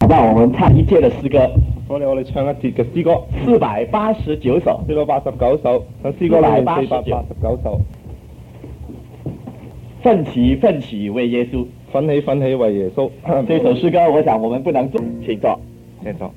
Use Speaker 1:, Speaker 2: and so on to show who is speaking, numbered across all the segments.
Speaker 1: 讓我們唱一節的詩歌，
Speaker 2: 我哋唱一節嘅詩歌
Speaker 1: 489首
Speaker 2: ，489首，喺詩歌裏面489首。
Speaker 1: 奮起奮起為耶穌，
Speaker 2: 奮起奮起為耶穌。
Speaker 1: 這首詩歌，我想我們不能做，請坐。
Speaker 2: 請坐。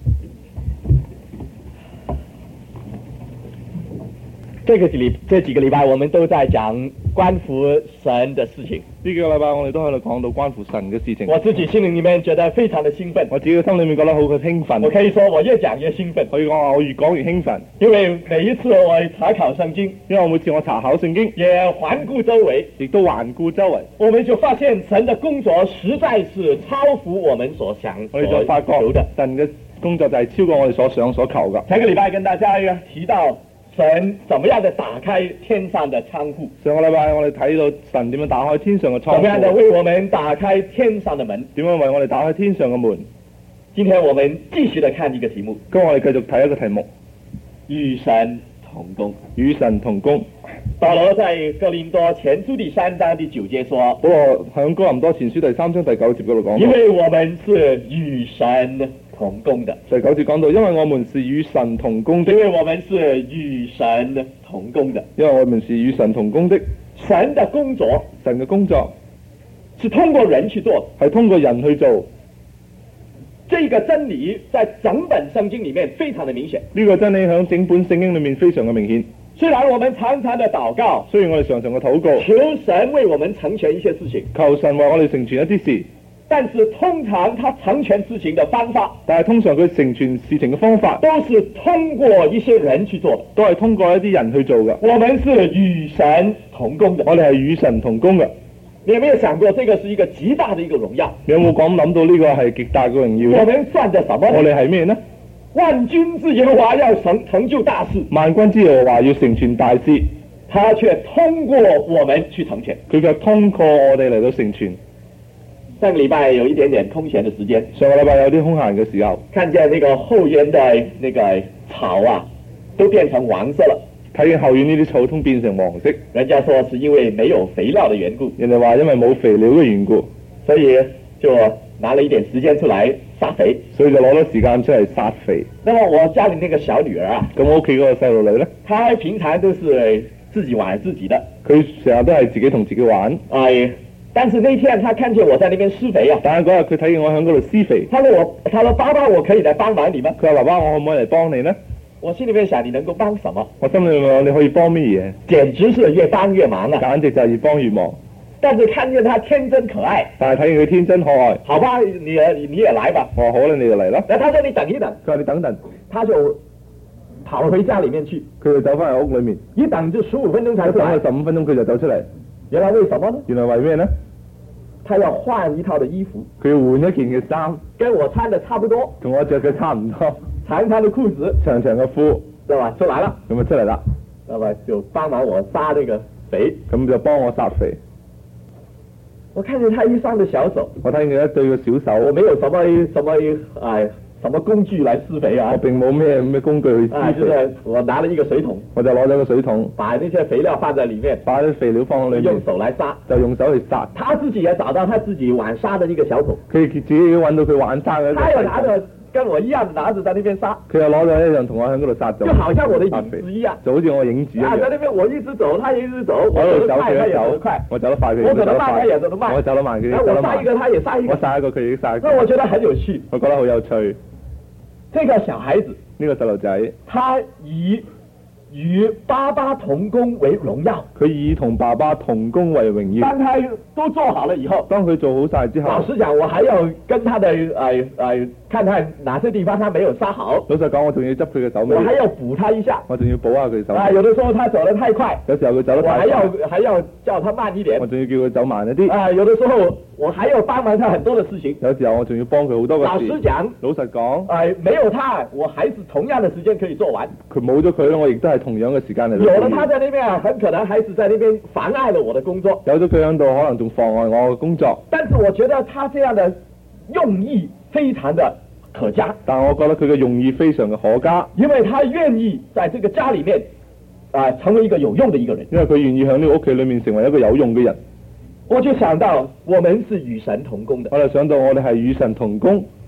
Speaker 1: 這幾個禮拜，我們都在講關乎神的事情。
Speaker 2: 呢幾個禮拜我哋都喺度講到關乎神嘅事情。
Speaker 1: 我自己心裏面覺得非常的興奮。
Speaker 2: 我自己心裏面覺得好興奮。
Speaker 1: 我可以說我越講越興奮。
Speaker 2: 可以講話我越講越興奮。
Speaker 1: 因為每一次我查考聖經，
Speaker 2: 因為我每次我查考聖經，
Speaker 1: 也環顧周圍，
Speaker 2: 亦都環顧周圍，
Speaker 1: 我們就發現神的工作實在是超乎我們所想
Speaker 2: 我哋就發覺神嘅工作就係超過我哋所想所求㗎。
Speaker 1: 上個禮拜跟大家提到神怎麼樣的打開天上的倉庫。
Speaker 2: 上個禮拜我哋睇到神點樣打開天上嘅倉庫。
Speaker 1: 怎麼樣的為我們打開天上的門。
Speaker 2: 點樣為我哋打開天上嘅門。
Speaker 1: 今天我們繼續地看一個題目。
Speaker 2: 咁我哋繼續睇一個題目。
Speaker 1: 與神同工。
Speaker 2: 與神同工。
Speaker 1: 保羅在哥林多前書第3章第9節說。
Speaker 2: 保羅喺哥林多前書第3章第9節嗰度講。
Speaker 1: 因為我們是與神同工的。
Speaker 2: 第9節講到，因為我們是與神同工的。
Speaker 1: 因為我們是與神同工的。
Speaker 2: 因為我們是與神同工的。
Speaker 1: 神的工作，
Speaker 2: 神嘅工作
Speaker 1: 是通過人去做，
Speaker 2: 係通過人去做。
Speaker 1: 這個真理在整本聖經裡面非常的明顯。
Speaker 2: 呢個真理喺整本聖經裡面非常嘅明顯。
Speaker 1: 雖然我們常常的禱告，
Speaker 2: 雖然我哋常常嘅禱告，
Speaker 1: 求神為我們成全一些事情，
Speaker 2: 求神為我哋成全一啲事，
Speaker 1: 但是通常他成全事情的方法，
Speaker 2: 但係通常佢成全事情嘅方法
Speaker 1: 都是通過一些人去做的，
Speaker 2: 都係通過一啲人去做嘅。
Speaker 1: 我們是與神同工的，
Speaker 2: 我哋係與神同工嘅。
Speaker 1: 你有沒有想過，這個是一個極大的一個榮耀？
Speaker 2: 你有冇諗到呢個係極大嘅榮耀？
Speaker 1: 我們算着什麼？
Speaker 2: 我哋係咩呢？
Speaker 1: 萬軍之耶和華要成就大事，
Speaker 2: 萬軍之耶和華要成全大事，
Speaker 1: 他卻通過我們去成全，
Speaker 2: 佢卻通過我哋嚟到成全。
Speaker 1: 上個禮拜有一點點空閒的時間，
Speaker 2: 上個禮拜有啲空閒嘅時候，
Speaker 1: 看見那個後園的那個草啊，都變成黃色了。
Speaker 2: 睇見後院呢啲草都變成黃色，
Speaker 1: 人家說是因為沒有肥料的緣故，
Speaker 2: 人哋話因為冇肥料嘅緣故，
Speaker 1: 所以就拿了一點時間出來撒肥，
Speaker 2: 所以就攞咗時間出嚟撒肥。
Speaker 1: 那麼我家裏那個小女兒啊，
Speaker 2: 咁我屋企嗰個細路女呢，
Speaker 1: 她平常都是自己玩自己的，
Speaker 2: 佢成日都係自己同自己玩。
Speaker 1: 但是那天她看見我在那邊施肥啊，
Speaker 2: 但係嗰日佢睇見我喺嗰度施肥，
Speaker 1: 她說爸爸，我可以來幫忙你嗎？
Speaker 2: 佢話爸爸，我可唔可以嚟幫你呢？
Speaker 1: 我心裏面想，你能夠幫什麼？
Speaker 2: 我心裏面諗，你可以幫乜嘢？
Speaker 1: 簡直是越幫越忙啊！
Speaker 2: 簡直就係越幫越忙。
Speaker 1: 但是看見他天真可愛，
Speaker 2: 但係睇見佢天真可愛，
Speaker 1: 好吧，你也來吧。
Speaker 2: 我話好啦，你就嚟啦。
Speaker 1: 然後他說你等一等，
Speaker 2: 佢話你等等，
Speaker 1: 他就跑回家裏面去，
Speaker 2: 佢就走翻嚟屋裏面，
Speaker 1: 一等就15分鐘才出來，
Speaker 2: 等咗15分鐘佢就走出嚟。
Speaker 1: 原來為什麼呢？
Speaker 2: 原來為咩呢？
Speaker 1: 他要換一套的衣服，
Speaker 2: 佢要換一件嘅衫，
Speaker 1: 跟我穿的差不多，
Speaker 2: 同我着嘅差唔多，
Speaker 1: 長長的褲子，
Speaker 2: 長長嘅褲，
Speaker 1: 對吧？出來了，
Speaker 2: 咁就出嚟啦，
Speaker 1: 那麼就幫忙我撒那個肥，
Speaker 2: 咁就幫我撒肥。
Speaker 1: 我看見他一雙的小手，
Speaker 2: 我睇見佢一對嘅小手，
Speaker 1: 我沒有什麼工具來施肥啊，
Speaker 2: 我並冇咩工具去施肥，
Speaker 1: 就是我拿了一個水桶，
Speaker 2: 我就攞咗個水桶，
Speaker 1: 把那些肥料放在裏面，
Speaker 2: 把啲肥料放喺裏面，
Speaker 1: 用手來撒，
Speaker 2: 就用手去撒。
Speaker 1: 他自己也找到他自己玩沙的一個小桶，
Speaker 2: 佢自己揾到佢玩沙嘅，
Speaker 1: 他又拿着跟我一樣拿着在那邊撒，
Speaker 2: 佢又攞咗一樣同我喺嗰度撒，
Speaker 1: 就好像我的影子一樣，
Speaker 2: 就好似我影子一樣。
Speaker 1: 在那邊我一直走，他也一直走，
Speaker 2: 我走得快，
Speaker 1: 他也走得快，
Speaker 2: 我走得快，
Speaker 1: 我走得慢，他也走得慢，
Speaker 2: 我走得慢，佢
Speaker 1: 走得慢。我撒一個，他也撒一個，
Speaker 2: 我撒一個，佢亦撒一個。
Speaker 1: 那我覺得很有趣，
Speaker 2: 我覺得好有趣。
Speaker 1: 這個小孩子，
Speaker 2: 呢個細路仔，
Speaker 1: 他以與爸爸同工為榮耀，
Speaker 2: 佢以同爸爸同工為榮耀。
Speaker 1: 當他都做好了以後，
Speaker 2: 當佢做好晒之後，
Speaker 1: 老實講，我還要跟他的看看哪些地方他沒有撒好。
Speaker 2: 老實講，我仲要執佢嘅手尾，
Speaker 1: 我還要補他一下，
Speaker 2: 我仲要補下佢手尾。
Speaker 1: 有的時候他走得太快，
Speaker 2: 有時候佢走得太快，
Speaker 1: 我還要叫他慢一點，
Speaker 2: 我仲要叫佢走慢一啲。
Speaker 1: 有的時候我還要幫忙他很多的事情，
Speaker 2: 有時候我仲要幫佢好多嘅事。
Speaker 1: 老實講，沒有他，我還是同樣的時間可以做完。佢
Speaker 2: 冇咗佢咧，我亦都係同樣嘅時間嚟。
Speaker 1: 有了他在那邊，很可能還是在那邊妨礙了我的工作。
Speaker 2: 有咗佢喺度，可能仲妨礙我嘅工作。
Speaker 1: 但是我覺得他這樣的用意非常的可嘉。
Speaker 2: 但我覺得佢嘅用意非常嘅可嘉，
Speaker 1: 因為他願意在這個家裏面成為一個有用的一個人。
Speaker 2: 因為佢願意喺呢個屋企裏面成為一個有用嘅人。
Speaker 1: 我就想到我們是與神同工的。
Speaker 2: 我就想到我哋係與神同工。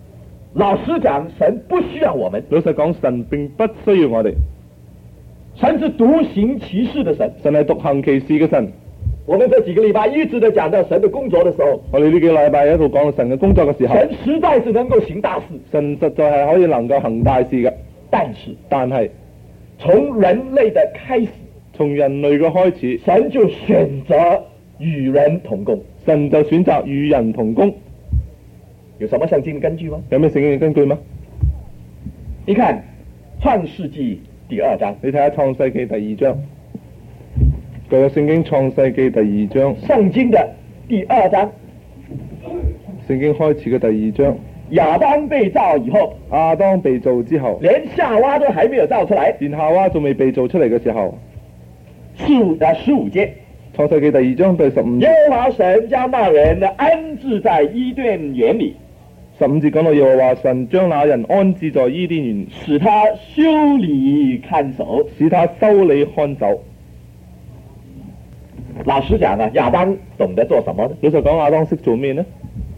Speaker 1: 老實講，神不需要我們，
Speaker 2: 老實講，神並不需要我哋，
Speaker 1: 神是獨行其事的神。
Speaker 2: 神係獨行其事嘅神。
Speaker 1: 我們這幾個禮拜一直都講到神的工作的時候，
Speaker 2: 我哋呢幾個禮拜喺度講到神嘅工作嘅時候，
Speaker 1: 神實在是能夠行大事，
Speaker 2: 神實在係可以能夠行大事嘅。但係
Speaker 1: 從人類的開始，
Speaker 2: 從人類嘅開始，
Speaker 1: 神就選擇與人同工，
Speaker 2: 神就選擇與人同工。
Speaker 1: 有什麼聖經根據嗎？
Speaker 2: 有咩聖經嘅根據嗎？
Speaker 1: 你看創世紀第2章，
Speaker 2: 你睇下創世紀第2章，舊約聖經創世紀第2章，
Speaker 1: 聖經的第2章，
Speaker 2: 聖經開始嘅第2章，
Speaker 1: 亞當被造以後，
Speaker 2: 亞當被造之後，
Speaker 1: 連夏娃都還沒有造出來，
Speaker 2: 連夏娃仲未被造出嚟嘅時候
Speaker 1: 15節，
Speaker 2: 創世紀第2章第15節，
Speaker 1: 耶和華神將那人安置在伊甸園裏
Speaker 2: 15節講到耶和華神將那人安置在伊甸園，
Speaker 1: 使他修理看守，
Speaker 2: 使他修理看守。
Speaker 1: 老實講啊，亞當懂得做什麼呢？
Speaker 2: 老實講，亞當識做咩呢？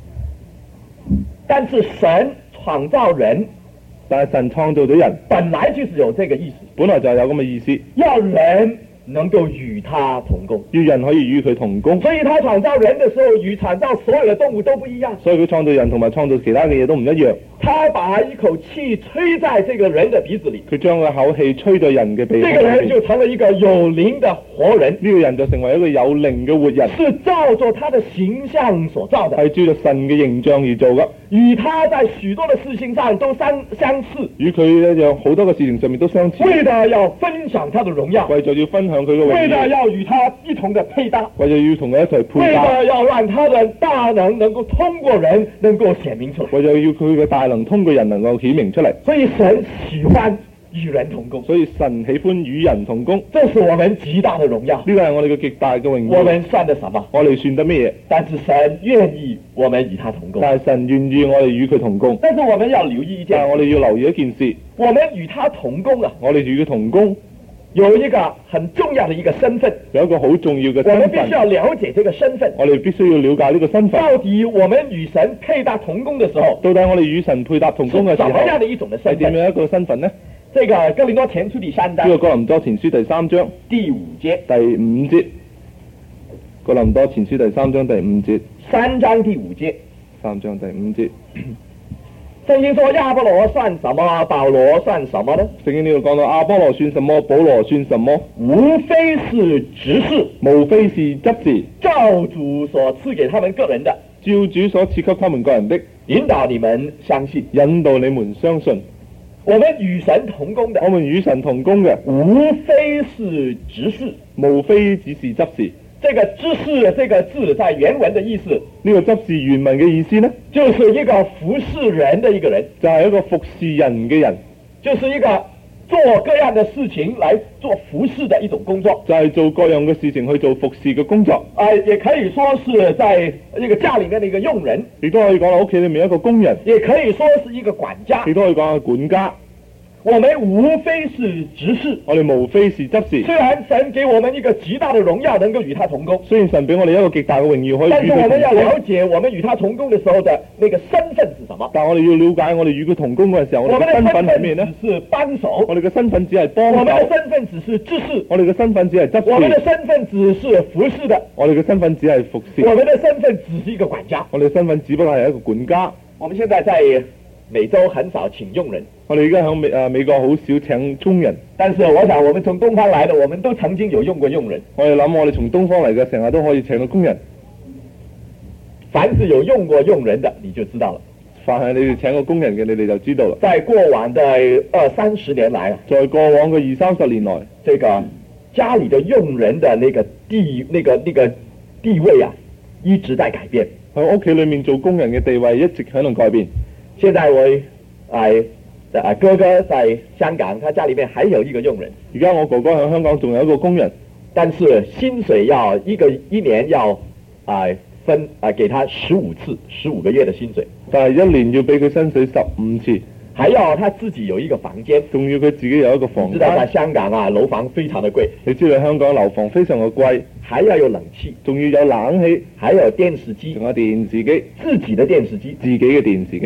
Speaker 1: 但是神創造人，
Speaker 2: 但係神創造咗人，
Speaker 1: 本來就是有這個意思，
Speaker 2: 本來就係有咁嘅意思，
Speaker 1: 要人能夠與他同工，
Speaker 2: 要人可以與佢同工。
Speaker 1: 所以他創造人的時候，與創造所有的動物都不一樣。
Speaker 2: 所以佢創造人同埋創造其他嘅嘢都唔一樣。
Speaker 1: 他把一口氣吹在這個人的鼻子裏，
Speaker 2: 佢將個口氣吹在人嘅鼻孔裏，
Speaker 1: 這個人就成了一個有靈的活人。
Speaker 2: 呢個人就成為一個有靈嘅活人，
Speaker 1: 是照着他的形象所造的，
Speaker 2: 係照着神嘅形象而做嘅，
Speaker 1: 與他在許多的事情上都相似，
Speaker 2: 與佢一樣好多嘅事情上面都相似。
Speaker 1: 為了要分享他的榮耀，
Speaker 2: 為咗要分享佢嘅榮耀，
Speaker 1: 為了要與他一同的配搭，
Speaker 2: 為咗要同佢一齊配
Speaker 1: 為
Speaker 2: 搭，
Speaker 1: 了要讓他的大能能夠通過人能夠顯明出來，
Speaker 2: 為咗要佢嘅大能通過人能夠顯明出嚟。
Speaker 1: 所以神喜歡與人同工，
Speaker 2: 所以神喜歡與人同工，
Speaker 1: 這是我們極大的榮耀。
Speaker 2: 呢個係我哋嘅極大嘅榮耀。
Speaker 1: 我們算得什麼？
Speaker 2: 我哋算得咩嘢？
Speaker 1: 但是神願意我們與他同工，
Speaker 2: 但係神願意我哋與佢同工。
Speaker 1: 但是我們要留意一件，
Speaker 2: 但係我哋要留意一件事，
Speaker 1: 我們與他同工啊，
Speaker 2: 我哋與佢同工
Speaker 1: 有一個很重要的一個身份，
Speaker 2: 有一個好重要嘅
Speaker 1: 我
Speaker 2: 身份，
Speaker 1: 們必須要了解這個身份。
Speaker 2: 我哋必須要了解呢個身份。
Speaker 1: 到底我們與神配搭同工的時候，
Speaker 2: 到底我哋與神配搭同工嘅時
Speaker 1: 是怎麼
Speaker 2: 候，
Speaker 1: 樣的一種的身份？
Speaker 2: 係點樣一個身份呢？
Speaker 1: 這個哥林多前書第3章
Speaker 2: 呢個哥林多前書第3章
Speaker 1: 第5節，
Speaker 2: 第5節，哥林多前書第3章第5節
Speaker 1: 3章第5節，
Speaker 2: 3章第5節。
Speaker 1: 聖經說亞波羅算什麼，保羅算什麼呢？
Speaker 2: 聖經呢度講到亞波羅算什麼，保羅算什麼？
Speaker 1: 無非是執事，
Speaker 2: 無非是執事，
Speaker 1: 照主所賜給他們個人的，
Speaker 2: 照主所賜給他們個人的，
Speaker 1: 引導你們相信。
Speaker 2: 引導你們相信。
Speaker 1: 我們與神同工的，
Speaker 2: 我們與神同工嘅，
Speaker 1: 無非是執事，
Speaker 2: 無非只是執事。
Speaker 1: 這個執事這個字在原文的意思，
Speaker 2: 呢個執事原文嘅意思呢，
Speaker 1: 就是一個服侍人的一個人，
Speaker 2: 就係一個服侍人嘅人，
Speaker 1: 就是一個做各樣的事情來做服侍的一種工作，
Speaker 2: 就係做各樣嘅事情去做服侍嘅工作。
Speaker 1: 也可以說是在一個家裏面的一個傭人，
Speaker 2: 亦都可以講喺屋企裏面一個工人，
Speaker 1: 也可以說是一個管家，
Speaker 2: 亦都可以講係管家。
Speaker 1: 我們無非是執事，
Speaker 2: 我哋無非是執事。
Speaker 1: 雖然神給我們一個極大的榮耀，能夠與他同工，
Speaker 2: 雖然神俾我哋一個極大嘅榮耀可以與佢同工，
Speaker 1: 但是我們要了解我們與他同工的時候的那個身份是什麼。
Speaker 2: 但我哋要了解我哋與佢同工嗰陣時候，我哋嘅身份係咩呢？
Speaker 1: 只是幫手，
Speaker 2: 我哋嘅身份只係幫手，
Speaker 1: 我們的身份只是執事，
Speaker 2: 我哋嘅身份只係執事，
Speaker 1: 我們的身份只是服侍的，
Speaker 2: 我哋嘅身份只係服侍，
Speaker 1: 我們的身份只是一個管家，
Speaker 2: 我哋嘅身份只不過係一個管家。
Speaker 1: 我們現在在美洲很少請傭人，
Speaker 2: 我哋而家喺美國好少請工人，
Speaker 1: 但是我想我們從東方來的，我們都曾經有用過傭人。
Speaker 2: 我哋諗我哋從東方嚟嘅，成日都可以請到工人。
Speaker 1: 凡是有用過傭人的，你就知道了。
Speaker 2: 凡係你哋請過工人嘅，你哋就知道啦。
Speaker 1: 在過往的20-30年來，
Speaker 2: 在過往嘅20-30年來，
Speaker 1: 這個家裏的傭人的那個地位啊，一直在改變。
Speaker 2: 喺屋企裏面做工人嘅地位一直喺度改變。
Speaker 1: 現在我哥哥在香港，他家裏面還有一個傭人。
Speaker 2: 而家我哥哥喺香港仲有一個工人，
Speaker 1: 但是薪水要一年要給他15次，15個月的薪水。
Speaker 2: 但係一年要俾佢薪水15次，
Speaker 1: 還要他自己有一個房間，
Speaker 2: 仲要佢自己有一個房間。
Speaker 1: 知道在香港啊，樓房非常的貴。
Speaker 2: 你知道香港樓房非常嘅貴，
Speaker 1: 還要有冷氣，
Speaker 2: 仲要有冷氣，
Speaker 1: 還有電視機，
Speaker 2: 仲有電視機，
Speaker 1: 自己的電視機，
Speaker 2: 自己嘅電視機。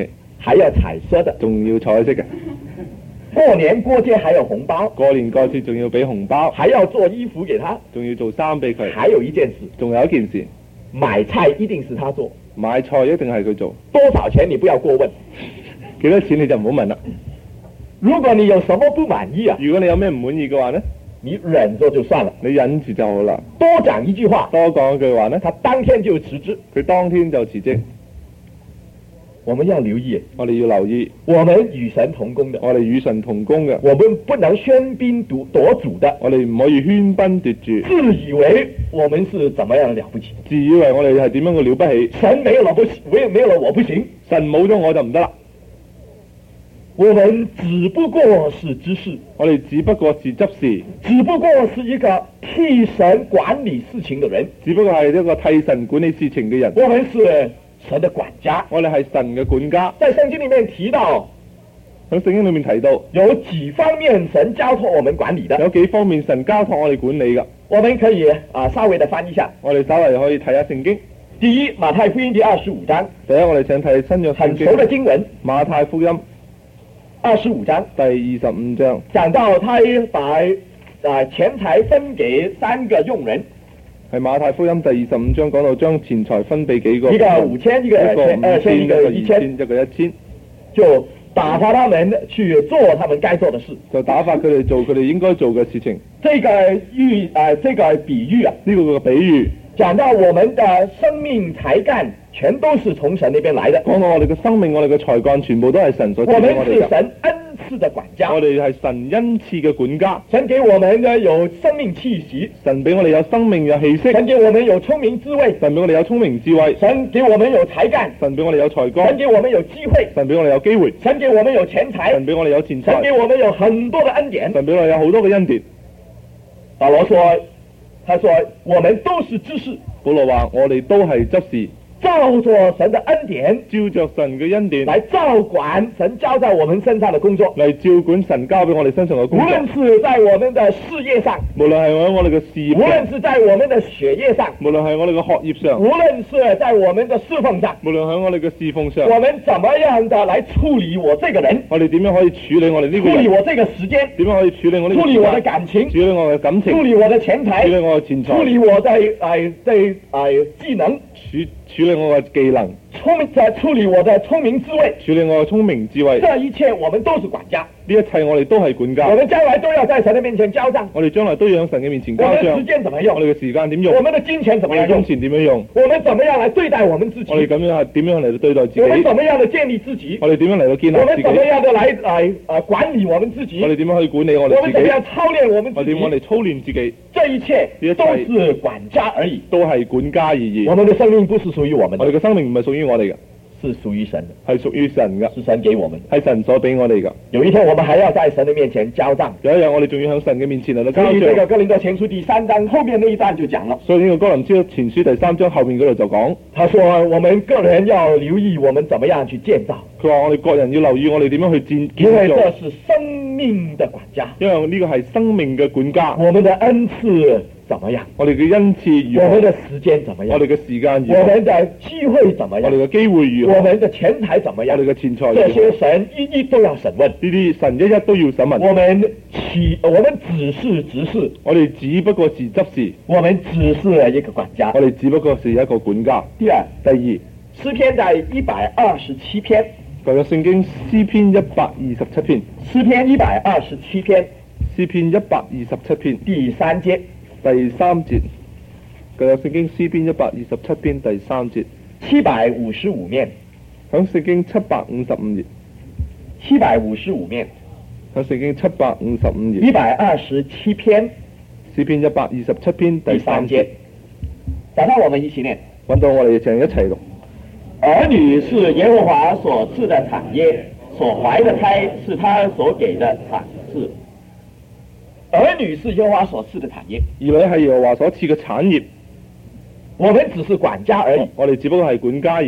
Speaker 1: 還要彩色的，
Speaker 2: 仲要彩色嘅。
Speaker 1: 過年過節還有紅包，
Speaker 2: 過年過節仲要俾紅包，
Speaker 1: 還要做衣服給他，
Speaker 2: 仲要做衫俾佢。
Speaker 1: 還有一件事，
Speaker 2: 仲有一件事，
Speaker 1: 買菜一定是他做，
Speaker 2: 買菜一定係佢做。
Speaker 1: 多少錢你不要過問，
Speaker 2: 幾多錢你就唔好問啦。
Speaker 1: 如果你有什麼不滿意啊，
Speaker 2: 如果你有咩唔滿意嘅話呢，
Speaker 1: 你忍着就算了，
Speaker 2: 你忍住就好啦。
Speaker 1: 多講一句話，
Speaker 2: 多講一句話呢，
Speaker 1: 他當天就辭職。
Speaker 2: 佢當天就辭職。
Speaker 1: 我們要留意，
Speaker 2: 我哋要留意，
Speaker 1: 我們與神同工的，
Speaker 2: 我哋與神同工嘅，
Speaker 1: 我們不能喧賓奪主的，
Speaker 2: 我哋唔可以喧賓奪主，
Speaker 1: 自以為我們是怎麼樣了不起，
Speaker 2: 自以為我哋係點樣嘅了不起，
Speaker 1: 神沒有了不起，沒有了我不行，
Speaker 2: 神冇咗我就唔得啦。
Speaker 1: 我們只不過是執事，
Speaker 2: 我哋只不過是執事，
Speaker 1: 只不過是一個替神管理事情的人，
Speaker 2: 只不過係一個替神管理事情嘅人。
Speaker 1: 我們是神的管家，
Speaker 2: 我哋係神嘅管家。
Speaker 1: 在聖經裏面提到，
Speaker 2: 喺聖經裏面提到
Speaker 1: 有幾方面神交託我們管理的，
Speaker 2: 有幾方面神交託我哋管理嘅。
Speaker 1: 我們可以稍微的翻一下。
Speaker 2: 我哋稍微可以睇下聖經。
Speaker 1: 第一，馬太福音第25章，
Speaker 2: 第一我哋請睇新約聖經，
Speaker 1: 很熟的經文，
Speaker 2: 馬太福音
Speaker 1: 25章
Speaker 2: 第25章，
Speaker 1: 講到他把錢財分給3個傭人，
Speaker 2: 係馬太福音第25章講到將錢財分俾幾個，
Speaker 1: 一個5000，一個2000，一個1000，
Speaker 2: 一個1000，
Speaker 1: 就打發他們去做他們該做的事，
Speaker 2: 就打發佢哋做佢哋應該做嘅事情。
Speaker 1: 這個比喻啊，
Speaker 2: 呢個比喻
Speaker 1: 講到我們的生命才幹全都是從神那邊來的，
Speaker 2: 講到我哋嘅生命，我哋嘅才幹全部都係神所賜
Speaker 1: 我們
Speaker 2: 俾我哋嘅。
Speaker 1: 是神恩賜的管家，
Speaker 2: 我哋係神恩賜嘅管家，
Speaker 1: 神給我們呢有生命氣息，
Speaker 2: 神俾我哋有生命有氣息，
Speaker 1: 神給我們有聰明智慧，
Speaker 2: 神俾我哋有聰明智慧，
Speaker 1: 神給我們有才幹，
Speaker 2: 神俾我哋有才
Speaker 1: 神
Speaker 2: 幹，
Speaker 1: 給我們有機會，
Speaker 2: 神俾我哋有機會，
Speaker 1: 神給我們有錢財，
Speaker 2: 神俾我哋有錢財，
Speaker 1: 神給我們有很多的恩典。
Speaker 2: 神俾我哋有好多嘅恩典。
Speaker 1: 保羅說，他說我們都是知識，
Speaker 2: 保羅話我哋都係執事，
Speaker 1: 照着神的恩典
Speaker 2: 照着神嘅恩典
Speaker 1: 來照管神交在我們身上的工作，
Speaker 2: 嚟照管神交俾我哋身上嘅
Speaker 1: 無
Speaker 2: 工作。
Speaker 1: 論是在我們的事業上，
Speaker 2: 無論係喺我哋嘅事業
Speaker 1: 無論
Speaker 2: 上，
Speaker 1: 是在我們的學業上，
Speaker 2: 無論係我哋嘅學業上，
Speaker 1: 無論是在我們的侍奉上，
Speaker 2: 無論喺我哋嘅侍奉上，
Speaker 1: 我們怎麼樣的來處理我這個人，
Speaker 2: 我哋點樣可以處理我哋呢個人？
Speaker 1: 處理我這個時間，
Speaker 2: 點樣可以處理我呢個
Speaker 1: 處理我的
Speaker 2: 時間？
Speaker 1: 感情，
Speaker 2: 處理我嘅感情，
Speaker 1: 處理我的錢
Speaker 2: 處理
Speaker 1: 財，
Speaker 2: 我嘅錢財，
Speaker 1: 處理我的技能，
Speaker 2: 處理我嘅技能，
Speaker 1: 處理我的聰明智慧，
Speaker 2: 處理我嘅聰明智慧。
Speaker 1: 這一切我們都是管家，
Speaker 2: 呢一切我哋都係管家。
Speaker 1: 我們將來都要在神的面前交賬。
Speaker 2: 我哋將來都要喺神嘅面前交
Speaker 1: 我們的時
Speaker 2: 賬。
Speaker 1: 間怎麼用？
Speaker 2: 我哋嘅時間點用？
Speaker 1: 我們的金錢怎麼樣用？
Speaker 2: 我哋金錢點樣用？
Speaker 1: 我們怎麼樣來對待我們自己？
Speaker 2: 我哋咁樣係點樣嚟到對待自己？
Speaker 1: 我們怎麼樣的建立自己？
Speaker 2: 我哋點樣嚟到建立自己？
Speaker 1: 我們怎麼樣的來管理我們自己？
Speaker 2: 我哋點樣可以管理我
Speaker 1: 我
Speaker 2: 哋自己？
Speaker 1: 們怎麼樣操練我們自己？
Speaker 2: 我哋點樣嚟操練自己？
Speaker 1: 這一切都是管家而已，
Speaker 2: 都係管家而已。
Speaker 1: 我們的生命不是屬於我們的，
Speaker 2: 我哋嘅生命唔係屬於我哋嘅，
Speaker 1: 是屬於神的，
Speaker 2: 係屬於神嘅，
Speaker 1: 是神給我們的。
Speaker 2: 係神所俾我哋嘅。
Speaker 1: 有一天我們還要在神的面前交賬。
Speaker 2: 有一日我哋仲要喺神嘅面前嚟到交
Speaker 1: 所以這個
Speaker 2: 賬。
Speaker 1: 哥林多前書第3章後面那一段就講了，
Speaker 2: 所以呢個哥林多前書第3章後面嗰度就講，
Speaker 1: 他說我們個人要留意我們怎麼樣去建造，
Speaker 2: 佢話我哋各人要留意我哋點樣去建
Speaker 1: 因為這
Speaker 2: 造，
Speaker 1: 是生命的管家，
Speaker 2: 因為呢個係生命嘅管家。
Speaker 1: 我們的恩賜怎麼樣？
Speaker 2: 我哋嘅恩賜如
Speaker 1: 我們
Speaker 2: 何？
Speaker 1: 的時間怎麼樣？
Speaker 2: 我哋嘅時間如何？
Speaker 1: 我們的機會怎麼樣？
Speaker 2: 我哋嘅機會如何？
Speaker 1: 我們的錢財怎麼樣？
Speaker 2: 我哋嘅錢財如
Speaker 1: 這
Speaker 2: 何？
Speaker 1: 些神一一都要審問。
Speaker 2: 呢啲神一一都要審問。
Speaker 1: 我們只是執事，
Speaker 2: 我哋只不過是執事，
Speaker 1: 我們只是一個管家
Speaker 2: 我。哋只不過是一個管家。
Speaker 1: 第二，
Speaker 2: 第二，
Speaker 1: 詩篇第127篇，
Speaker 2: 舊約聖經詩篇127篇，
Speaker 1: 詩篇127篇
Speaker 2: 詩篇127篇
Speaker 1: 第3節，
Speaker 2: 第3節，舊約聖經詩篇127篇第3節，
Speaker 1: 755面，
Speaker 2: 響聖經755頁，
Speaker 1: 755面，
Speaker 2: 響聖經755頁，
Speaker 1: 127篇
Speaker 2: 詩篇127篇第
Speaker 1: 第3
Speaker 2: 3
Speaker 1: 節
Speaker 2: 節，。
Speaker 1: 早上我們一起念。
Speaker 2: 揾到我哋就一齊讀。
Speaker 1: 兒女是耶和華所賜的產業，所懷的胎是他所給的賞賜。兒女是耶和華所賜的產業，
Speaker 2: 兒女係耶和華所賜嘅產業，
Speaker 1: 我們只是管家而已。
Speaker 2: 我哋只不過係管家而已。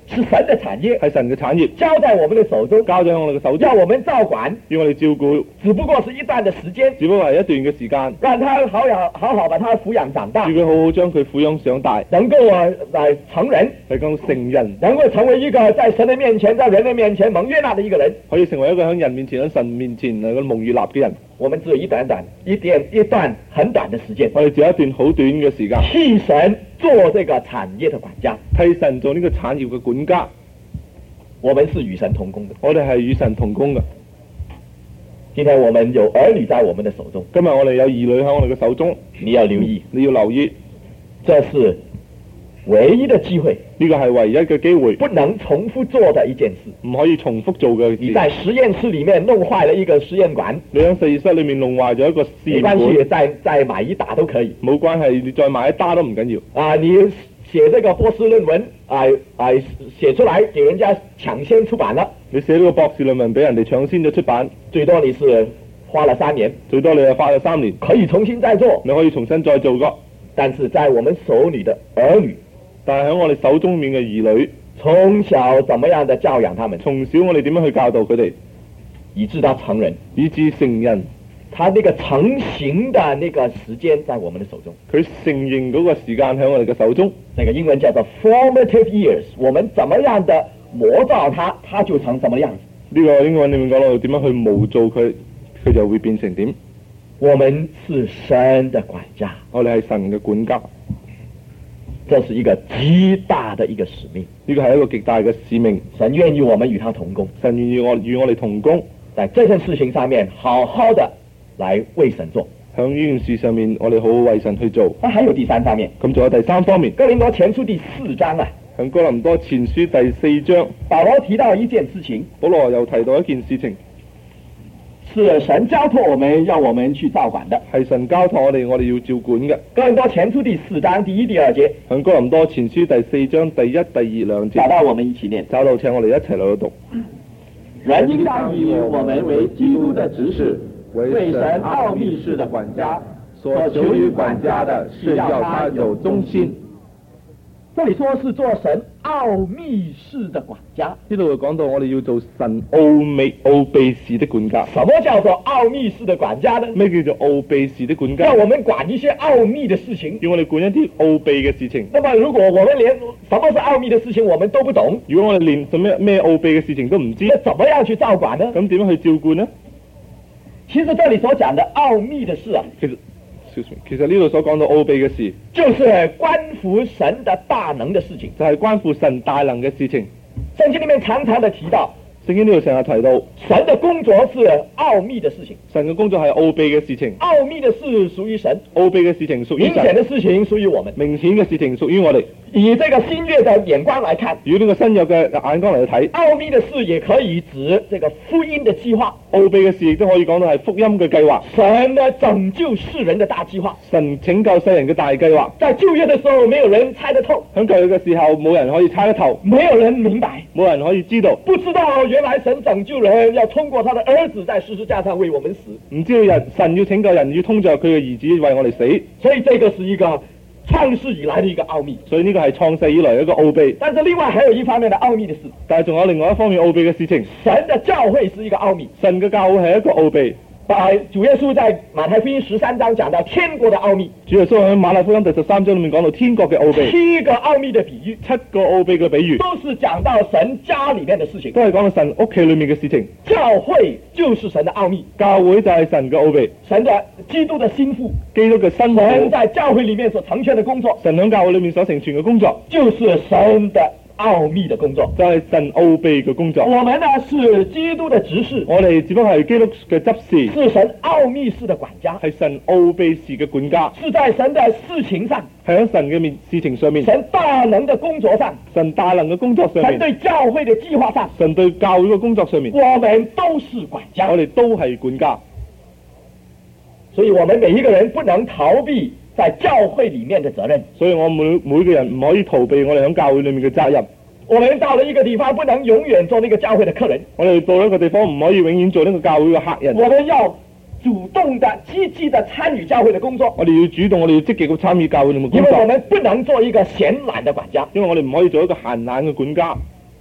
Speaker 1: 是神的產業，
Speaker 2: 係神嘅產業，
Speaker 1: 交在我們的手中，
Speaker 2: 交咗喺我哋嘅手中，
Speaker 1: 要我們照管，
Speaker 2: 要我哋照顧，
Speaker 1: 只不過是一段的時間，
Speaker 2: 只不過係一段嘅時間，
Speaker 1: 讓他好好把他撫養長大，
Speaker 2: 叫佢好好將佢撫養長大，
Speaker 1: 能夠成人，
Speaker 2: 係講成人，
Speaker 1: 能夠成為一個在神的面前、在人的面前蒙悅納的一個人，
Speaker 2: 可以成為一個喺人面前、喺神面前能夠蒙悅納嘅人。
Speaker 1: 我們只有一段很短的時間，
Speaker 2: 我哋只有一段好短嘅時間，
Speaker 1: 替神做這個產業的管家，
Speaker 2: 替神做呢個產業嘅管家。
Speaker 1: 我們是與神同工的，
Speaker 2: 我哋係與神同工嘅。
Speaker 1: 今天我們有兒女在我們的手中，
Speaker 2: 今日我哋有兒女喺我哋嘅手中，
Speaker 1: 你要留意，
Speaker 2: 你要留意，
Speaker 1: 這是唯一的機會，
Speaker 2: 呢個係唯一嘅機會，
Speaker 1: 不能重複做的一件事。
Speaker 2: 唔可以重複做嘅事。
Speaker 1: 你在實驗室裏面弄壞了一個實驗館，
Speaker 2: 你喺實驗室裏面弄壞咗一個實驗館，
Speaker 1: 沒關係，再買一打都可以。
Speaker 2: 冇關係，你再買一打都唔緊要。
Speaker 1: 啊，你寫這個博士論文，寫出來給人家搶先出版了，
Speaker 2: 你寫呢個博士論文俾人哋搶先咗出版，
Speaker 1: 最多你是花了3年，
Speaker 2: 最多你係花咗3年，
Speaker 1: 可以重新再做，
Speaker 2: 你可以重新再做過。
Speaker 1: 但是在我們手裏的兒女，
Speaker 2: 但係喺我哋手中面嘅兒女，
Speaker 1: 從小怎麼樣的教養他們，
Speaker 2: 從小我哋點樣去教導佢哋，
Speaker 1: 以致他成人，
Speaker 2: 以致成人，
Speaker 1: 他那個成型的那個時間在我們的手中，
Speaker 2: 佢成形嗰個時間喺我哋嘅手中。
Speaker 1: 那個英文叫做 formative years， 我們怎麼樣的磨造他，他就成什麼樣子。
Speaker 2: 呢個英文裏面講到點樣去模造佢，佢就會變成點。
Speaker 1: 我們是神的管家，
Speaker 2: 我哋係神嘅管家，
Speaker 1: 這是一個極大的一個使命。
Speaker 2: 呢個係一個極大嘅使命。
Speaker 1: 神願意我們與他同工，
Speaker 2: 神願意與我哋同工，
Speaker 1: 在這件事情上面好好的來為神做。
Speaker 2: 響呢件事上面，我哋好好為神去做。
Speaker 1: 那還有第3方面，
Speaker 2: 咁仲有第3方面，
Speaker 1: 哥林多前書第4章啊，
Speaker 2: 響哥林多前書第4章，
Speaker 1: 保羅提到一件事情，
Speaker 2: 保羅又提到一件事情，
Speaker 1: 是神交託我們要我們去照管的，
Speaker 2: 係神交託我哋要照管嘅。
Speaker 1: 哥林多前書第4章第1、第2節，
Speaker 2: 響哥林多前書第4章第1、第2兩節，
Speaker 1: 找到我們一起念，
Speaker 2: 找到請我哋一齊嚟讀。
Speaker 1: 人應當以我們為基督的執事，為神奧秘事的管家，所求於管家的是要他有忠心。這裡說是做神奧秘事的管家，
Speaker 2: 呢度講到我哋要做神奧秘事的管家。
Speaker 1: 什麼叫做奧秘事的管家呢？
Speaker 2: 咩叫做奧秘事的管家？
Speaker 1: 要我們管一些奧秘的事情，
Speaker 2: 要我哋管一啲奧秘嘅事情。
Speaker 1: 那麼如果我們連什麼是奧秘的事情我們都不懂，
Speaker 2: 如果我哋連咩奧秘嘅事情都唔知，
Speaker 1: 那怎麼樣去照管呢？
Speaker 2: 咁點樣去照顧呢？
Speaker 1: 其實這裡所講的奧秘的事啊，
Speaker 2: 其實呢度所講到奧秘嘅事，
Speaker 1: 就是關乎神的大能的事情，
Speaker 2: 就係關乎神大能嘅事情。
Speaker 1: 聖經裡面常常的提到，
Speaker 2: 聖經呢度成日提到，
Speaker 1: 神的工作是奧秘的事情，
Speaker 2: 神嘅工作係奧秘嘅事情，
Speaker 1: 奧秘的事屬於神，
Speaker 2: 奧秘嘅事情屬於神，
Speaker 1: 明顯的事情屬於我們，
Speaker 2: 明顯嘅事情屬於我哋。
Speaker 1: 以這個新約的眼光來看，
Speaker 2: 如果呢個新約嘅眼光嚟睇，
Speaker 1: 奧秘的事也可以指這個福音的計劃，
Speaker 2: 奧秘嘅事亦都可以講到係福音嘅計劃，
Speaker 1: 神的拯救世人的大計劃，
Speaker 2: 神拯救世人嘅大計劃。
Speaker 1: 在舊約的時候，沒有人猜得透，
Speaker 2: 喺舊約嘅時候，冇人可以猜得透，
Speaker 1: 沒有人明白，
Speaker 2: 冇人可以知道，
Speaker 1: 不知道原來神拯救人要通過他的兒子在十字架上為我們死，
Speaker 2: 唔知道神要拯救人，要通過佢嘅兒子為我哋死，
Speaker 1: 所以這個是一個創世以來的一個奧秘，
Speaker 2: 所以呢個係創世以來一個奧秘。
Speaker 1: 但是另外還有一方面的奧秘的事，
Speaker 2: 但係仲有另外一方面奧秘嘅事情，
Speaker 1: 神的教會是一個奧秘，
Speaker 2: 神嘅教會係一個奧秘。
Speaker 1: 主耶穌在馬太福音13章講到天國的奧秘，
Speaker 2: 主耶穌喺馬太福音第13章裏面講到天國嘅奧秘
Speaker 1: ，7個奧秘的比喻
Speaker 2: ，7個奧秘嘅比喻，
Speaker 1: 都是講到神家裏面的事情，
Speaker 2: 都係講到神屋企裏面嘅事情。
Speaker 1: 教會就是神的奧秘，
Speaker 2: 教會就係神嘅奧秘，
Speaker 1: 神的基督的心腹，
Speaker 2: 基督嘅新婦，
Speaker 1: 神在教會裏面所成全的工作，
Speaker 2: 神喺教會裏面所成全嘅工作，
Speaker 1: 就是神的奧秘的工作，
Speaker 2: 就係神奧秘嘅工作。
Speaker 1: 我們呢是基督的執事，
Speaker 2: 我哋只不過係基督嘅執事，
Speaker 1: 是神奧秘事的管家，
Speaker 2: 係神奧秘事嘅管家，
Speaker 1: 是在神的事情上，
Speaker 2: 係喺神嘅事情上面，
Speaker 1: 神大能的工作上，
Speaker 2: 神大能嘅工作上面，
Speaker 1: 神對教會的計劃上，
Speaker 2: 神對教會嘅工作上面，
Speaker 1: 我們都是管家，
Speaker 2: 我哋都係管家。
Speaker 1: 所以我們每一個人不能逃避在教會裏面的責任，
Speaker 2: 所以我每個人唔可以逃避我哋喺教會裏面嘅責任。
Speaker 1: 我們到了一個地方，不能永遠做那個教會的客人。
Speaker 2: 我哋到一個地方唔可以永遠做呢個教會嘅客人。
Speaker 1: 我們要主動的、積極的參與教會的工作。
Speaker 2: 我哋要主動，我哋要積極去參與教會裏面工作。
Speaker 1: 因為我們不能做一個閒懶的管家，
Speaker 2: 因為我哋唔可以做一個閒懶嘅管家。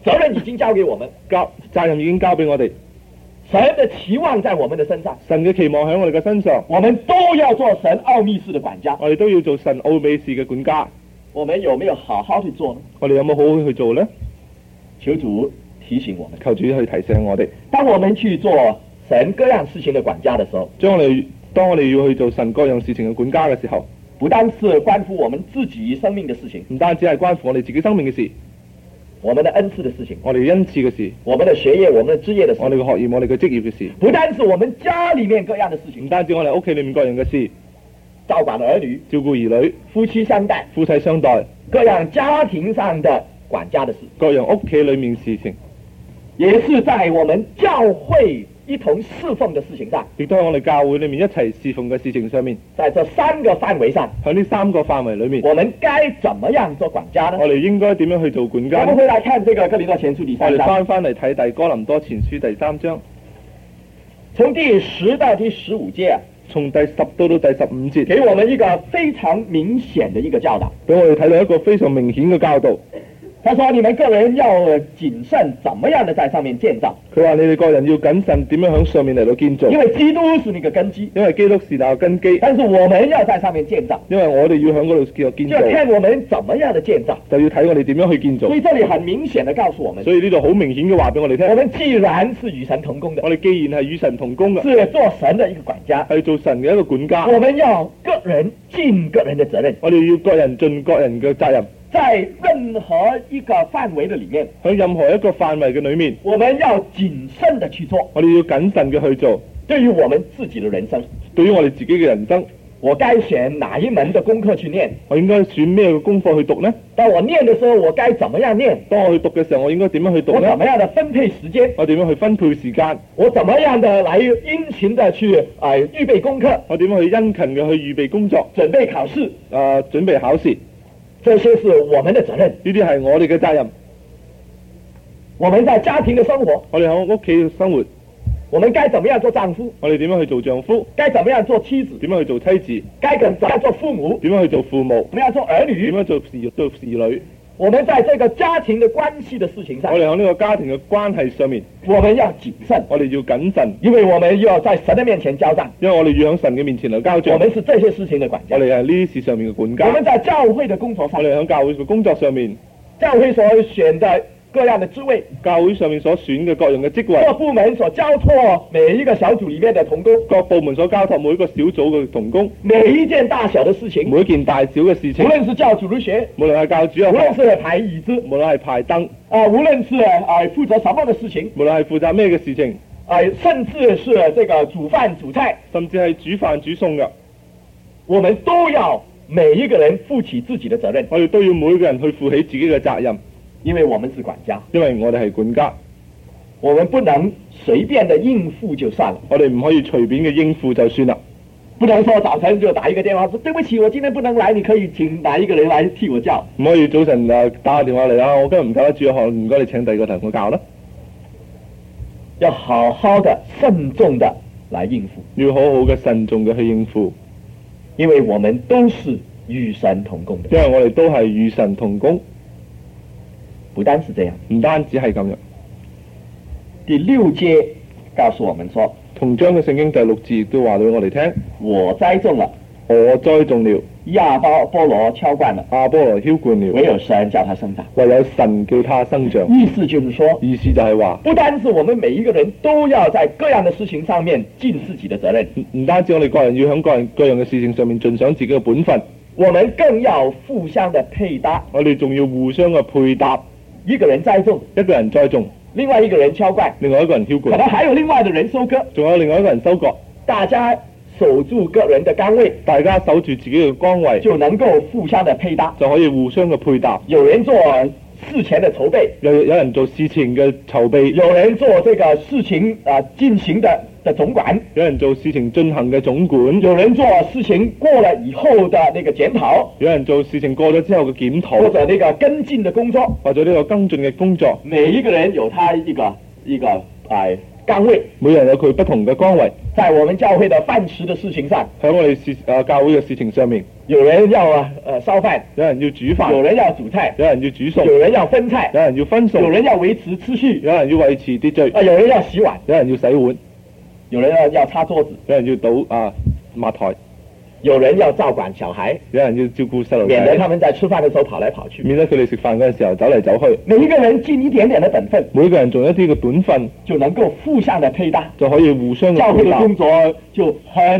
Speaker 1: 責任已經交給我們，
Speaker 2: 責任已經交俾我哋，
Speaker 1: 神的期望在我們的身上，
Speaker 2: 神嘅期望喺我哋嘅身上，
Speaker 1: 我們都要做神奧秘事的管家。
Speaker 2: 我哋都要做神奧秘事嘅管家。
Speaker 1: 我們有沒有好好去做呢？
Speaker 2: 我哋有冇好好去做呢？
Speaker 1: 求主提醒我們，
Speaker 2: 求主去提醒我哋。
Speaker 1: 當我們去做神各樣事情的管家的時候，
Speaker 2: 當我哋要去做神各樣事情嘅管家嘅時候，
Speaker 1: 不單是關乎我們自己生命的事情，
Speaker 2: 唔單止係關乎我哋自己生命嘅事，
Speaker 1: 我們的恩賜的事情，
Speaker 2: 我哋恩賜嘅事，
Speaker 1: 我們的學業、我們的職業的事，
Speaker 2: 我哋嘅學業、我哋嘅職業嘅事，
Speaker 1: 不單是我們家裏面各樣的事情，
Speaker 2: 唔單止我哋屋企裏面各樣嘅事，
Speaker 1: 照管兒女、
Speaker 2: 照顧兒女、
Speaker 1: 夫妻相待、
Speaker 2: 夫妻相待，
Speaker 1: 各樣家庭上的管家的事，
Speaker 2: 各樣屋企裏面事情，
Speaker 1: 也是在我們教會一同侍奉的事情上，
Speaker 2: 亦都喺我哋教會裏面一齊侍奉嘅事情上面，
Speaker 1: 在這三個範圍上，
Speaker 2: 喺呢三個範圍裏面，
Speaker 1: 我們該怎麼樣做管家呢？
Speaker 2: 我哋應該點樣去做管家？
Speaker 1: 我們回來看這個哥林多前書第
Speaker 2: 我哋
Speaker 1: 3章，
Speaker 2: 翻嚟睇第哥林多前書第3章，
Speaker 1: 從第10到第15節，
Speaker 2: 從第10到第15節，
Speaker 1: 給我們一個非常明顯的一個教導。
Speaker 2: 俾我哋睇到一個非常明顯嘅教導。
Speaker 1: 他說：你們個人要謹慎，怎麼樣的在上面建造？
Speaker 2: 佢話你哋個人要謹慎，點樣喺上面嚟到建造？
Speaker 1: 因為基督是那個根基，
Speaker 2: 因為基督是那個根基。
Speaker 1: 但是我們要在上面建造，
Speaker 2: 因為我哋要喺嗰度建造，
Speaker 1: 就要看我們怎麼樣的建造，
Speaker 2: 就要睇我哋點樣去建造。
Speaker 1: 所以這裡很明顯的告訴我們，
Speaker 2: 所以呢度好明顯嘅話俾我哋聽，
Speaker 1: 我們既然是與神同工的，
Speaker 2: 我哋既然係與神同工嘅，
Speaker 1: 是做神的一個管家，
Speaker 2: 係做神嘅一個管家，
Speaker 1: 我們要個人盡個人的責任，
Speaker 2: 我哋要各人盡各人嘅責任，
Speaker 1: 在任何一個範圍的裡面，
Speaker 2: 喺任何一個範圍嘅裏面，
Speaker 1: 我們要謹慎的去做。
Speaker 2: 我哋要謹慎嘅去做。
Speaker 1: 對於我們自己的人生，
Speaker 2: 對於我哋自己嘅人生，
Speaker 1: 我該選哪一門的功課去念？
Speaker 2: 我應該選咩嘅功課去讀呢？
Speaker 1: 當我念的時候，我該怎麼樣念？
Speaker 2: 當我去讀嘅時候，我應該點樣去讀呢？
Speaker 1: 我怎麼樣的分配時間？
Speaker 2: 我點樣去分配時間？
Speaker 1: 我怎麼樣的來殷勤的去預備功課？
Speaker 2: 我點樣去殷勤嘅去預備工作？
Speaker 1: 準備考試？
Speaker 2: 準備考試？
Speaker 1: 這些是我們的責任。
Speaker 2: 呢啲係我哋嘅責任。
Speaker 1: 我們在家庭的生活，
Speaker 2: 我哋喺屋企生活，
Speaker 1: 我們該怎麼樣做丈夫？
Speaker 2: 我哋點樣去做丈夫？
Speaker 1: 該怎麼樣做妻子？
Speaker 2: 點樣去做妻子？
Speaker 1: 該怎麼樣做父母？
Speaker 2: 點樣去做父母？
Speaker 1: 怎麼樣做兒女？
Speaker 2: 點樣做兒女？
Speaker 1: 我們在這個家庭的關係的事情上，
Speaker 2: 我哋喺呢個家庭嘅關係上面，
Speaker 1: 我們要謹慎，
Speaker 2: 我哋要謹慎，
Speaker 1: 因為我們要在神的面前交賬，
Speaker 2: 因為我哋要喺神嘅面前嚟交賬。
Speaker 1: 我們是這些事情的管家，
Speaker 2: 我哋係呢啲事上面嘅管家。
Speaker 1: 我們在教會的工作上，
Speaker 2: 我哋喺教會嘅工作上面，
Speaker 1: 教會所選的各樣的職位，
Speaker 2: 教會上面所選嘅各樣嘅職位，
Speaker 1: 各部門所交託每一個小組裏面的同工，
Speaker 2: 各部門所交託每一個小組嘅同工，
Speaker 1: 每一件大小的事情，
Speaker 2: 每一件大小嘅事情，
Speaker 1: 無論是教主日學，
Speaker 2: 無論係教主啊，
Speaker 1: 無論是排椅子，
Speaker 2: 無論係排燈，
Speaker 1: 無論是負責什麼的事情，
Speaker 2: 無論係負責咩嘅事情，
Speaker 1: 甚至是這個煮飯煮菜，
Speaker 2: 甚至係煮飯煮餸嘅，
Speaker 1: 我們都要每一個人負起自己的責任。
Speaker 2: 我哋都要每一個人去負起自己嘅責任，
Speaker 1: 因為我們是管家，
Speaker 2: 因為我哋係管家，
Speaker 1: 我們不能隨便的應付就算了，
Speaker 2: 我哋唔可以隨便嘅應付就算啦，
Speaker 1: 不能說早晨就打一個電話說對不起，我今天不能來，你可以請哪一個人來替我教。
Speaker 2: 唔可以早晨打個電話嚟啊，我今日唔教得主學，唔該你請第二個同我教啦。
Speaker 1: 要好好的慎重的來應付，
Speaker 2: 要好好嘅慎重嘅去應付，
Speaker 1: 因為我們都是與神同工的，
Speaker 2: 因為我哋都係與神同工。
Speaker 1: 不單是這樣，
Speaker 2: 唔單止係咁樣。
Speaker 1: 第6節告訴我們說，
Speaker 2: 同章嘅聖經第6節亦都話俾我哋聽，
Speaker 1: 我栽種了，
Speaker 2: 我栽種了，
Speaker 1: 亞波羅澆灌了，
Speaker 2: 亞波羅澆灌了，
Speaker 1: 唯有神叫它生長，
Speaker 2: 唯有神叫它生長。
Speaker 1: 意思就是說，
Speaker 2: 意思就係話，
Speaker 1: 不單是我們每一個人都要在各樣的事情上面盡自己的責任，
Speaker 2: 唔單止我哋個人要喺各樣嘅事情上面盡上自己嘅本分，
Speaker 1: 我們更要互相的配搭，
Speaker 2: 我哋仲要互相嘅配搭，
Speaker 1: 一個人栽種，
Speaker 2: 一個人栽種，
Speaker 1: 另外一個人澆灌，
Speaker 2: 另外一個人澆灌，
Speaker 1: 可能還有另外的人收割，
Speaker 2: 仲有另外一個人收割，
Speaker 1: 大家守住個人的崗位，
Speaker 2: 大家守住自己嘅崗位，
Speaker 1: 就能夠互相的配搭，
Speaker 2: 就可以互相嘅配搭。
Speaker 1: 有人做事前的籌備，
Speaker 2: 有人做事前嘅籌備，
Speaker 1: 有人做這個事情進行的總管，
Speaker 2: 有人做事情進行嘅總管，
Speaker 1: 有人做事情過了以後的那個檢討，
Speaker 2: 有人做事情過咗之後嘅檢討，
Speaker 1: 或者那個跟進的工作，
Speaker 2: 或者呢個跟進嘅工作。
Speaker 1: 每一個人有他一個崗位，
Speaker 2: 每人有佢不同嘅崗位。
Speaker 1: 在我們教會的飯食的事情上，
Speaker 2: 喺我哋教會嘅事情上面，
Speaker 1: 有人要燒飯，
Speaker 2: 有人要煮飯，
Speaker 1: 有人要煮菜，
Speaker 2: 有人要煮餸，
Speaker 1: 有人要分菜，
Speaker 2: 有人要分餸，
Speaker 1: 有人要維持秩序，
Speaker 2: 有人要維持秩序，
Speaker 1: 有人要洗碗，
Speaker 2: 有人要洗碗，
Speaker 1: 有人要擦桌子，
Speaker 2: 有人要倒抹台，
Speaker 1: 有人要照管小孩，
Speaker 2: 有人要照顧細路仔，
Speaker 1: 免得他們在吃飯的時候跑來跑去，
Speaker 2: 免得佢哋食飯嗰陣時候走嚟走去。
Speaker 1: 每一個人盡一點點的本分，
Speaker 2: 每個人做一啲嘅本分，
Speaker 1: 就能夠互相的配搭，
Speaker 2: 就可以互相嘅
Speaker 1: 教會
Speaker 2: 配搭。
Speaker 1: 的工作就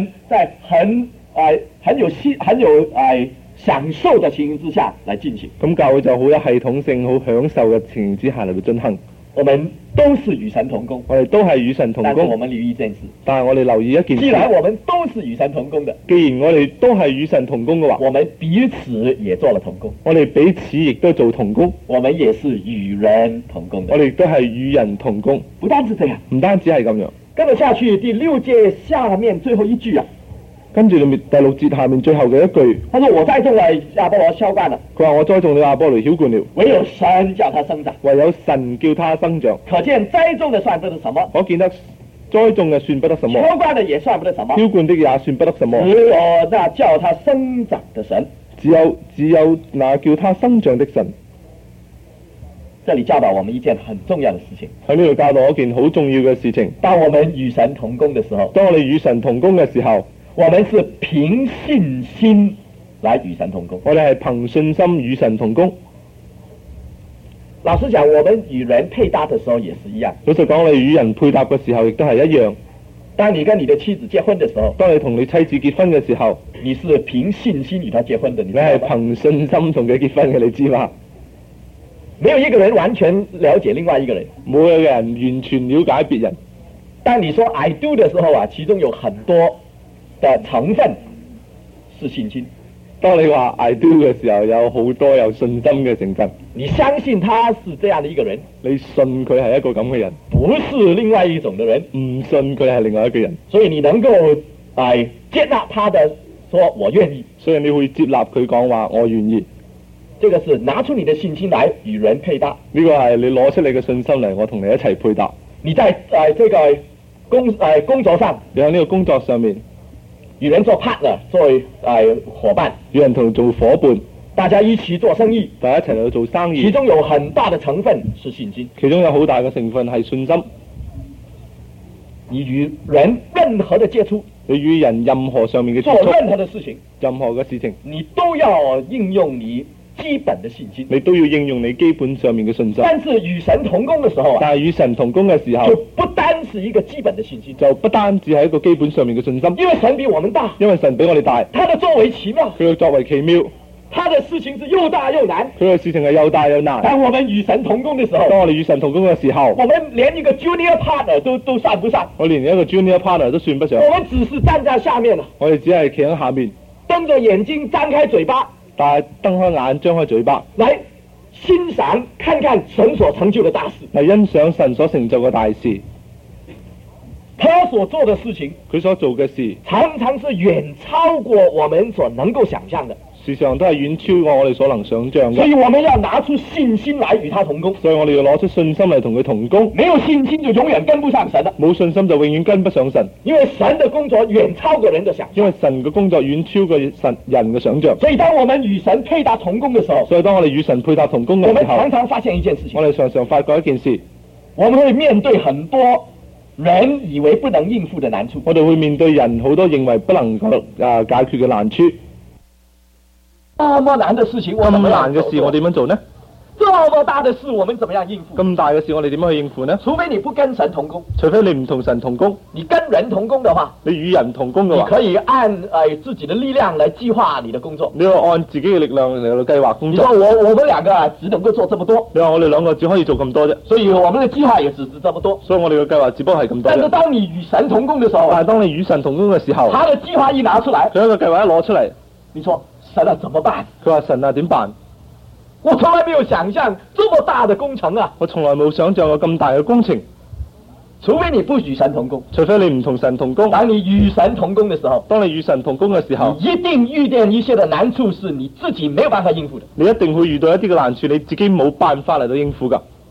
Speaker 1: 很有享受的情形之下來進行。
Speaker 2: 咁教會就好有系統性、好享受嘅情形之下嚟進行。
Speaker 1: 我們都是與神同工，
Speaker 2: 我哋都係與神同工。
Speaker 1: 但是我們留意一件事，
Speaker 2: 但係我哋留意一件事，
Speaker 1: 既然我們都是與神同工的，
Speaker 2: 既然我哋都係與神同工嘅話，
Speaker 1: 我們彼此也做了同工，
Speaker 2: 我哋彼此亦都做同工，
Speaker 1: 我們也是與人同工的。
Speaker 2: 我哋亦都係與人同工。
Speaker 1: 不單是這樣，
Speaker 2: 唔單止係咁樣，
Speaker 1: 跟住下去第6節下面最後一句啊，
Speaker 2: 跟住第6節下面最後嘅一句，
Speaker 1: 他說我栽種了亞波羅澆灌了，
Speaker 2: 佢話我栽種了亞波羅澆灌了，
Speaker 1: 唯有神叫他生長，
Speaker 2: 唯有神叫他生長。
Speaker 1: 可見栽種的算不得什麼，
Speaker 2: 可見得栽種嘅算不得什麼，
Speaker 1: 澆灌的也算不得什麼，
Speaker 2: 澆灌的也算不得什麼，
Speaker 1: 只有那叫他生長的神，
Speaker 2: 只有那叫他生長的神。
Speaker 1: 這裏教導我們一件很重要的事情，
Speaker 2: 喺呢度教導我一件好重要嘅事情。
Speaker 1: 當我們與神同工的時候，
Speaker 2: 當我哋與神同工嘅時候，
Speaker 1: 我們是憑信心來與神同工。
Speaker 2: 我哋係憑信心與神同工。
Speaker 1: 老實講，我們與人配搭的時候也是一樣。
Speaker 2: 老實講，我哋與人配搭嘅時候亦都係一樣。
Speaker 1: 當你跟你的妻子結婚的時候，
Speaker 2: 當你同你妻子結婚嘅時候，
Speaker 1: 你是憑信心與她結婚的，你
Speaker 2: 係憑信心同佢結婚嘅，你知嘛？
Speaker 1: 沒有一個人完全了解另外一個人，
Speaker 2: 冇一個人完全了解別人。
Speaker 1: 當你說 I do 的時候啊，其中有很多的成分是信心。
Speaker 2: 當你話 I do 嘅時候，有好多有信心嘅成分。
Speaker 1: 你相信他是這樣的一個人，
Speaker 2: 你信佢係一個咁嘅人，
Speaker 1: 不是另外一種的人，
Speaker 2: 唔信佢係另外一個人。
Speaker 1: 所以你能夠接納他的說我願意，
Speaker 2: 所以你會接納佢講話我願意。
Speaker 1: 這個是拿出你的信心來與人配搭。
Speaker 2: 呢個係你攞出你嘅信心嚟，我同你一齊配搭。
Speaker 1: 你在這個工作上，
Speaker 2: 你喺呢個工作上面
Speaker 1: 與人做 partner，作為夥伴，
Speaker 2: 與人同做夥伴，
Speaker 1: 大家一起做生意，
Speaker 2: 大家一齊嚟做生意，
Speaker 1: 其中有很大的成分是信心，
Speaker 2: 其中有好大嘅成分係信心。
Speaker 1: 你與人任何的接觸，
Speaker 2: 你與人任何上面嘅接觸，
Speaker 1: 做任何的事情，
Speaker 2: 任何嘅事情，
Speaker 1: 你都要應用你基本的信心，
Speaker 2: 你都要應用你基本上面嘅信心。
Speaker 1: 但是與神同工的時候啊，
Speaker 2: 但係與神同工嘅時候，
Speaker 1: 就不單是一個基本的信心，
Speaker 2: 就不單止係一個基本上面嘅信心，
Speaker 1: 因為神比我們大，
Speaker 2: 因為神比我哋大，
Speaker 1: 他的作為奇妙，
Speaker 2: 佢嘅作為奇妙，
Speaker 1: 他的事情是又大又難，
Speaker 2: 佢嘅事情係又大又難。
Speaker 1: 當我們與神同工的時候，
Speaker 2: 當我哋與神同工嘅時候，
Speaker 1: 我們連一個 junior partner 都算不上，
Speaker 2: 我連一個 junior partner 都算不上，
Speaker 1: 我們只是站在下面了，
Speaker 2: 我哋只係企喺下面，
Speaker 1: 瞪着眼睛張開嘴巴，
Speaker 2: 但係瞪開眼張開嘴巴，
Speaker 1: 來欣賞看看神所成就的大事，
Speaker 2: 嚟欣賞神所成就嘅大事。
Speaker 1: 他所做的事情，
Speaker 2: 佢所做嘅事，
Speaker 1: 常常是遠超過我們所能夠想象的，
Speaker 2: 事實上都係遠超過我哋所能想象嘅。
Speaker 1: 所以我們要拿出信心來與他同工，
Speaker 2: 所以我哋要攞出信心嚟同佢同工。
Speaker 1: 沒有信心就永遠跟不上神了，
Speaker 2: 冇信心就永遠跟不上神，
Speaker 1: 因為神的工作遠超過人的想象，
Speaker 2: 因為神嘅工作遠超過人嘅想象。
Speaker 1: 所以當我們與神配搭同工的時候，
Speaker 2: 所以當我哋與神配搭同工嘅
Speaker 1: 我們
Speaker 2: 時候，
Speaker 1: 常常發現一件事情，
Speaker 2: 我哋常常發覺一件事，
Speaker 1: 我們會面對很多人以為不能應付的難處，
Speaker 2: 我哋會面對人好多認為不能夠解決嘅難處。
Speaker 1: 這麼難的事情，
Speaker 2: 咁難嘅事我點樣做呢？
Speaker 1: 這麼大的事我們怎麼樣應付？
Speaker 2: 咁大嘅事我哋點樣去應付呢？
Speaker 1: 除非你不跟神同工，
Speaker 2: 除非你唔同神同工，
Speaker 1: 你跟人同工的話，
Speaker 2: 你與人同工嘅話，
Speaker 1: 你可以按自己的力量來計劃你的工作。
Speaker 2: 你要按自己嘅力量嚟計劃工作。
Speaker 1: 你說我們兩個只能夠做這麼多，
Speaker 2: 你話我哋兩個只可以做咁多啫，
Speaker 1: 所以我們的計劃也只是這麼多。
Speaker 2: 所以我哋嘅計劃只不過係咁多
Speaker 1: 但是
Speaker 2: 啫。
Speaker 1: 當你與神同工的時候，
Speaker 2: 但係當你與神同工嘅時候，
Speaker 1: 他的計劃一拿出來，
Speaker 2: 佢一個計劃一攞出嚟，
Speaker 1: 你說神啊怎麼辦？
Speaker 2: 佢話神啊點辦？
Speaker 1: 我從來沒有想象這麼大的工程啊！
Speaker 2: 我從來冇想象過咁大嘅工程，
Speaker 1: 除非你不與神同工，
Speaker 2: 除非你唔同神同工。
Speaker 1: 當你與神同工的時候，
Speaker 2: 當你與神同工嘅時候，
Speaker 1: 你一定遇見一些的難處是你自己沒有辦法應付的。
Speaker 2: 你一定會遇到一啲嘅難處，你自己冇辦法嚟到應付㗎。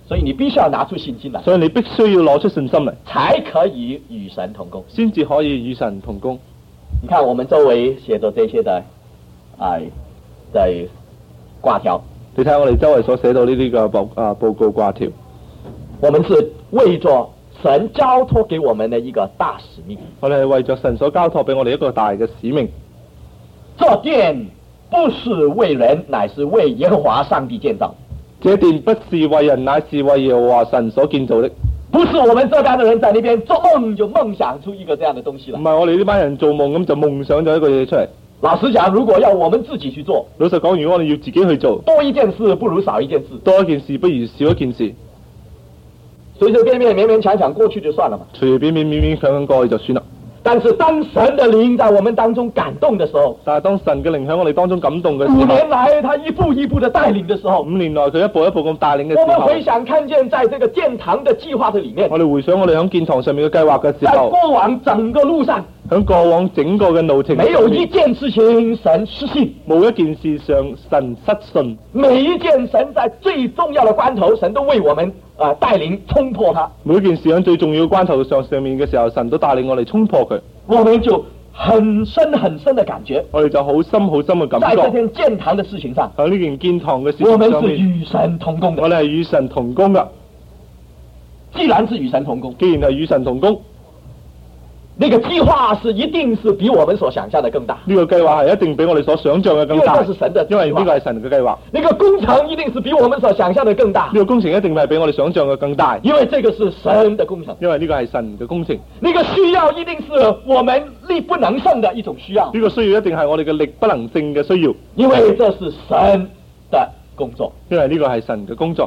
Speaker 1: 所以你必須要拿出信心來，
Speaker 2: 所以你必須要攞出信心嚟，
Speaker 1: 才可以與神同工，
Speaker 2: 先至可以與神同工。
Speaker 1: 你看我們周圍寫着這些的掛條，
Speaker 2: 你睇下我哋周圍所寫到呢啲嘅報告掛條，
Speaker 1: 我們是為着神交託給我們的一個大使命。
Speaker 2: 我哋係為着神所交託俾我哋一個大嘅使命。
Speaker 1: 這殿不是為人，乃是為耶和華上帝建造。
Speaker 2: 這殿不是為人，乃是為耶和華神所建造的。
Speaker 1: 不是我們這邊的人在那邊做夢就夢想出一個這樣的東西來。
Speaker 2: 唔係我哋呢班人做夢咁就夢想咗一個嘢出嚟。
Speaker 1: 老實講，如果要我們自己去做，
Speaker 2: 老實講，如果我哋要自己去做，
Speaker 1: 多一件事不如少一件事，
Speaker 2: 多一件事不如少一件事，
Speaker 1: 隨隨便便勉勉強強過去就算了嘛。
Speaker 2: 隨隨便便勉勉強強過去就算啦。
Speaker 1: 但是當神的靈在我們當中感動的時候，
Speaker 2: 但係當神嘅靈喺我哋當中感動嘅時候，
Speaker 1: 5年來他一步一步的帶領的時候，
Speaker 2: 5年來佢一步一步咁帶領嘅時候，
Speaker 1: 我們回想看見在這個建堂的計劃的裡面，
Speaker 2: 我哋回想我哋喺建堂上面嘅計劃嘅時
Speaker 1: 在
Speaker 2: 候，
Speaker 1: 過往整個路上，
Speaker 2: 喺過往整個嘅路程，
Speaker 1: 沒有一件事情神失信，
Speaker 2: 冇一件事上神失信，
Speaker 1: 每一件神在最重要的關頭，神都為我們帶領衝破它。
Speaker 2: 每一件事喺最重要嘅關頭上面嘅時候，神都帶領我哋衝破佢。
Speaker 1: 我們就很深很深的感覺，
Speaker 2: 我哋就好深好深嘅感
Speaker 1: 在這
Speaker 2: 覺。
Speaker 1: 件建堂的事情上，
Speaker 2: 喺呢件建堂嘅事
Speaker 1: 我們
Speaker 2: 情上面，
Speaker 1: 是與神同工的。
Speaker 2: 我哋係與神同工噶。
Speaker 1: 既然是與神同工，
Speaker 2: 既然係與神同工，
Speaker 1: 那個計劃是一定是比我們所想象的更大。
Speaker 2: 呢個計劃係一定比我哋所想象嘅更大。
Speaker 1: 因為這是神的計劃，
Speaker 2: 因為呢個係神嘅計劃。
Speaker 1: 那個工程一定是比我們所想象的更大。
Speaker 2: 呢個工程一定係比我哋想象嘅更大。
Speaker 1: 因為這個是神的工程。
Speaker 2: 因為呢個係神嘅工程。
Speaker 1: 那個需要一定是我們力不能勝的一種需要。
Speaker 2: 呢個需要一定係我哋嘅力不能勝嘅需要。
Speaker 1: 因為這是神的工作。
Speaker 2: 因為呢個係神嘅工作。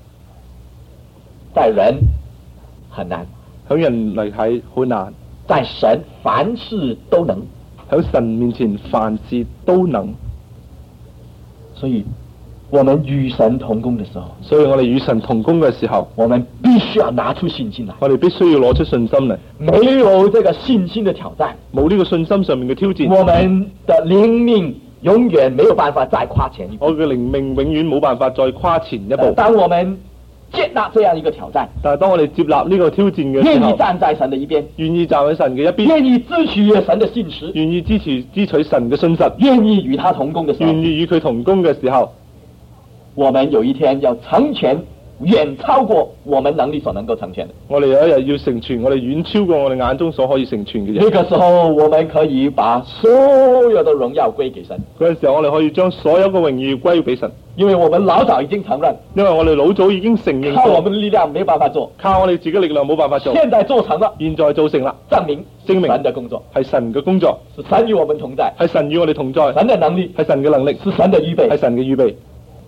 Speaker 1: 在人很難，
Speaker 2: 喺人嚟睇好難。
Speaker 1: 在神凡事都能，
Speaker 2: 喺神面前凡事都能。
Speaker 1: 所以我們與神同工的時候，
Speaker 2: 所以我哋與神同工嘅時候，
Speaker 1: 我們必須要拿出信心來。
Speaker 2: 我哋必須要攞出信心嚟。
Speaker 1: 沒有這個信心的挑戰，
Speaker 2: 冇呢個信心上面嘅挑戰，
Speaker 1: 我們的靈命永遠沒有辦法再跨前一步。
Speaker 2: 我嘅靈命永遠冇辦法再跨前一步。
Speaker 1: 當我們接納這樣一個挑戰，
Speaker 2: 但係當我哋接納呢個挑戰嘅時候，
Speaker 1: 願意站在神的一邊，
Speaker 2: 願意站喺神嘅一邊，
Speaker 1: 願意支取神的信實，
Speaker 2: 願意支取神嘅信實，
Speaker 1: 願意與他同工的時候，
Speaker 2: 願意與佢同工嘅時候，
Speaker 1: 我們有一天要成全遠超過我們能力所能夠成全的。
Speaker 2: 我哋有一日要成全，我哋遠超過我哋眼中所可以成全嘅嘢。
Speaker 1: 那個時候，我們可以把所有的榮耀歸給神。
Speaker 2: 嗰陣時候，我哋可以將所有嘅榮耀歸俾神，
Speaker 1: 因為我們老早已經承認，
Speaker 2: 因為我哋老早已經承認，
Speaker 1: 靠我們的力量沒辦法做，
Speaker 2: 靠我哋自己力量冇辦法做，
Speaker 1: 現在做成了，
Speaker 2: 現在做成啦，
Speaker 1: 證明神的工作
Speaker 2: 係神嘅工作，
Speaker 1: 是神與我們同在，
Speaker 2: 係神與我哋同在，
Speaker 1: 神的能力
Speaker 2: 係神嘅能力，
Speaker 1: 是神的預備，
Speaker 2: 係神嘅預備。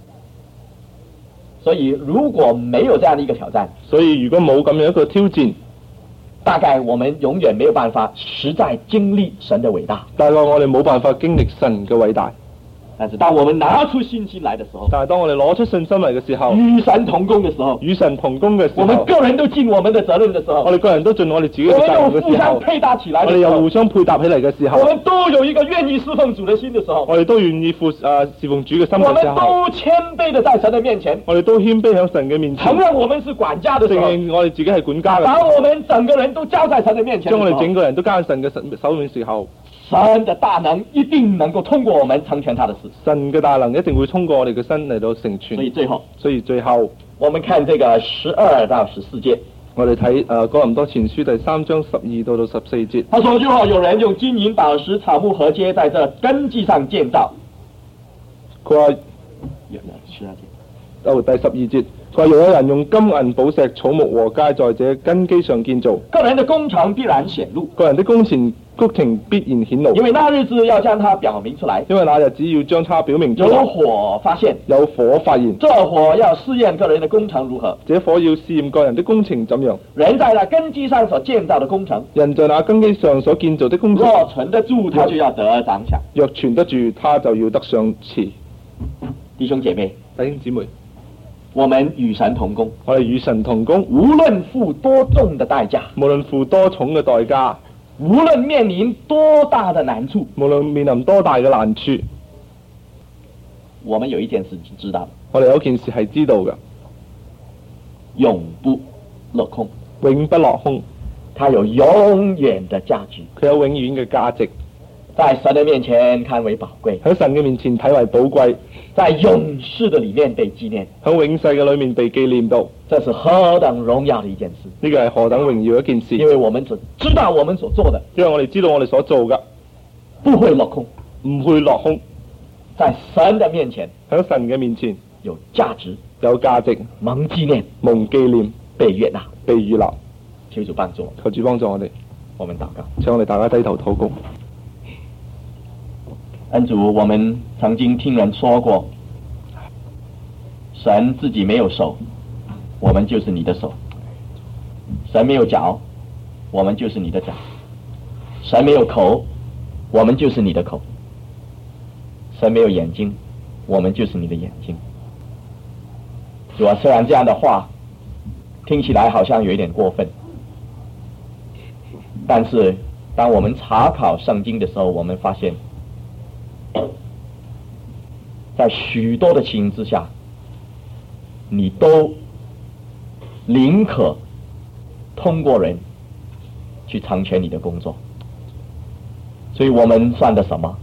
Speaker 1: 所以如果沒有這樣的一個挑戰，
Speaker 2: 所以如果冇咁樣一個挑戰，
Speaker 1: 大概我們永遠沒有辦法實在經歷神的偉大。
Speaker 2: 大概我哋冇辦法經歷神嘅偉大。
Speaker 1: 但是當我們拿出信心來的時候，
Speaker 2: 但係當我哋攞出信心嚟嘅時候，
Speaker 1: 與神同工嘅時候，
Speaker 2: 與神同工嘅時候，
Speaker 1: 我們個人都盡我們的責任嘅時候，
Speaker 2: 我哋個人都盡我哋自己嘅
Speaker 1: 我們
Speaker 2: 責任
Speaker 1: 又互
Speaker 2: 嘅時候，
Speaker 1: 相配搭起來的
Speaker 2: 我哋
Speaker 1: 時候，
Speaker 2: 又互相配搭起嚟嘅時候，
Speaker 1: 我們都有一個願意侍奉主的心的時候，
Speaker 2: 我哋都願意侍奉主嘅心
Speaker 1: 我們
Speaker 2: 嘅時候，
Speaker 1: 都謙卑的在神的面前，
Speaker 2: 我哋都謙卑喺神嘅面前，
Speaker 1: 承認我們是管家的時候，
Speaker 2: 承認我哋自己係管家嘅時
Speaker 1: 把
Speaker 2: 候，
Speaker 1: 我們整個人都交在神的面前的時候，
Speaker 2: 將我哋整個人都交喺神嘅手面時候，
Speaker 1: 神的大能一定能夠通過我們成全他的事。
Speaker 2: 神嘅大能一定會通過我哋嘅身嚟到成全。
Speaker 1: 所以最後，
Speaker 2: 我
Speaker 1: 們看這個12到14節。
Speaker 2: 我哋睇哥林多前書第3章12到14節。
Speaker 1: 他說：就好有人用金銀寶石草木禾秸在這根基上建造。
Speaker 2: 佢話
Speaker 1: 12節。
Speaker 2: 第12節。佢話又有人用金銀寶石草木禾秸在這根基上建造。
Speaker 1: 個人的工程必然顯露。
Speaker 2: 個人的工程必然顯露。
Speaker 1: 因為那日子要將它表明出來。
Speaker 2: 因為那日子要將它表明出來。
Speaker 1: 有火發現。
Speaker 2: 有火發現。
Speaker 1: 這火要試驗個人的工程如何。
Speaker 2: 這火要試驗個人的工程怎樣。
Speaker 1: 人在那根基上所建造的工程。
Speaker 2: 人在那根基上所建造的工程。
Speaker 1: 若存得住，他就要得獎賞。
Speaker 2: 若存得住，他就要得賞賜。
Speaker 1: 弟兄姐妹。
Speaker 2: 弟兄姊妹。
Speaker 1: 我們與神同工，
Speaker 2: 我哋與神同工，
Speaker 1: 無論付多重的代價，
Speaker 2: 無論付多重嘅代價，
Speaker 1: 無論面臨多大的難處，
Speaker 2: 無論面臨多大嘅難處，
Speaker 1: 我們有一件事是知道的，
Speaker 2: 我哋有件事係知道嘅，
Speaker 1: 永不落空，
Speaker 2: 永不落空，
Speaker 1: 它有永遠的價值，
Speaker 2: 佢有永遠嘅價值，
Speaker 1: 在神的面前看為寶貴，
Speaker 2: 喺神嘅面前睇為寶貴，
Speaker 1: 在永世的裡面被紀念，
Speaker 2: 喺永世嘅裏面被紀念到，
Speaker 1: 這是何等榮耀的一件事！
Speaker 2: 呢個係何等榮耀一件事！
Speaker 1: 因為我們所知道我們所做的，
Speaker 2: 因為我哋知道我哋所做嘅
Speaker 1: 不會落空，
Speaker 2: 唔會落空，
Speaker 1: 在神的面前
Speaker 2: 喺神嘅面前
Speaker 1: 有價值，
Speaker 2: 有價值，
Speaker 1: 蒙紀念，
Speaker 2: 蒙紀念，
Speaker 1: 被悅納，
Speaker 2: 被預立。
Speaker 1: 求主幫助，
Speaker 2: 求主幫助我哋，
Speaker 1: 我們禱告。
Speaker 2: 請我哋大家低頭禱告。
Speaker 1: 恩主，我們曾經聽人說過，神自己沒有手，我們就是你的手；神沒有腳，我們就是你的腳；神沒有口，我們就是你的口；神沒有眼睛，我們就是你的眼睛。主啊，雖然這樣的話聽起來好像有一點過分，但是當我們查考聖經的時候，我們發現在許多的情形之下，你都寧可通過人去成全你的工作，所以我們算得什麼？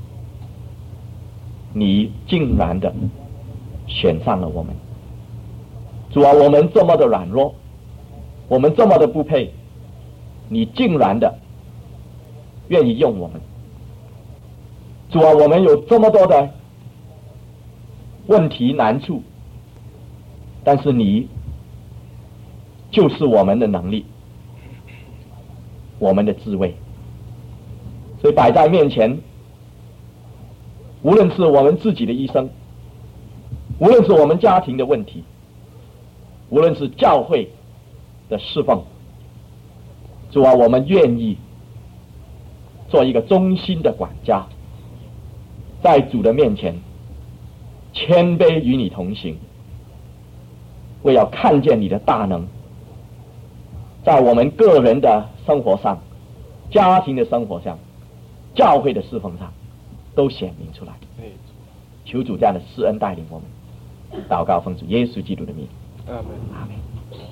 Speaker 1: 你竟然的選上了我們。主啊，我們這麼的軟弱，我們這麼的不配，你竟然的願意用我們。主啊，我們有這麼多的問題難處，但是你就是我們的能力，我們的智慧，所以擺在面前，無論是我們自己的一生，無論是我們家庭的問題，無論是教會的侍奉，主啊，我們願意做一個忠心的管家，在主的面前謙卑與你同行，為要看見你的大能，在我們個人的生活上、家庭的生活上、教會的侍奉上都顯明出來。求主這樣的施恩帶領我們，禱告奉主耶穌基督的名，阿們。